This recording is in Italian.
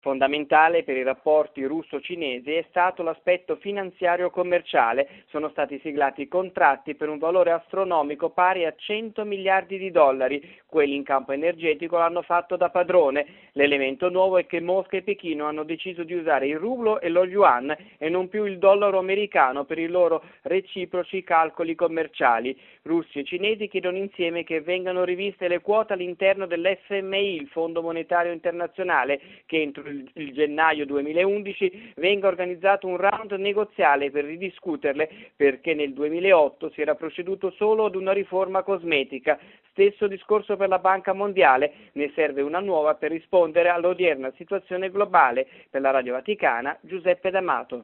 Fondamentale per i rapporti russo-cinesi è stato l'aspetto finanziario-commerciale. Sono stati siglati contratti per un valore astronomico pari a 100 miliardi di dollari. Quelli in campo energetico l'hanno fatto da padrone. L'elemento nuovo è che Mosca e Pechino hanno deciso di usare il rublo e lo yuan e non più il dollaro americano per i loro reciproci calcoli commerciali. Russi e cinesi chiedono insieme che vengano riviste le quote all'interno dell'FMI, il Fondo Monetario Internazionale, che entro il gennaio 2011 venga organizzato un round negoziale per ridiscuterle, perché nel 2008 si era proceduto solo ad una riforma cosmetica. Stesso discorso per la Banca Mondiale, ne serve una nuova per rispondere all'odierna situazione globale. Per la Radio Vaticana, Giuseppe D'Amato.